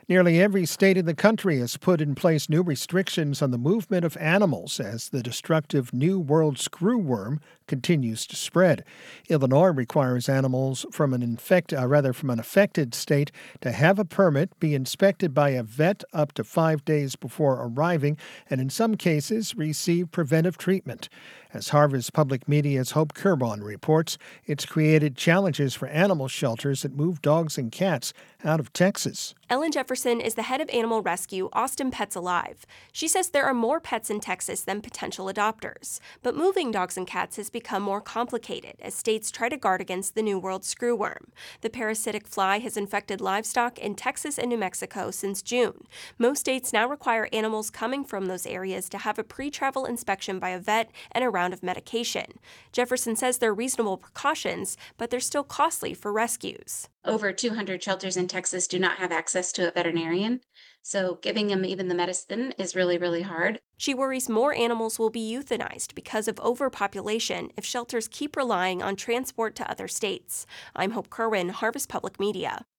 Nearly every state in the country has put in place new restrictions on the movement of animals as the destructive New World screwworm continues to spread. Illinois requires animals from from an affected state to have a permit, be inspected by a vet up to 5 days before arriving, and in some cases receive preventive treatment. As Harvest Public Media's Hope Kerban reports, it's created challenges for animal shelters that move dogs and cats out of Texas. Ellen Jefferson is the head of animal rescue Austin Pets Alive. She says there are more pets in Texas than potential adopters, but moving dogs and cats has become more complicated as states try to guard against the New World screwworm. The parasitic fly has infected livestock in Texas and New Mexico since June. Most states now require animals coming from those areas to have a pre-travel inspection by a vet and a round of medication. Jefferson says they're reasonable precautions, but they're still costly for rescues. Over 200 shelters in Texas do not have access to a veterinarian, so giving them even the medicine is really, really hard. She worries more animals will be euthanized because of overpopulation if shelters keep relying on transport to other states. I'm Hope Kerwin, Harvest Public Media.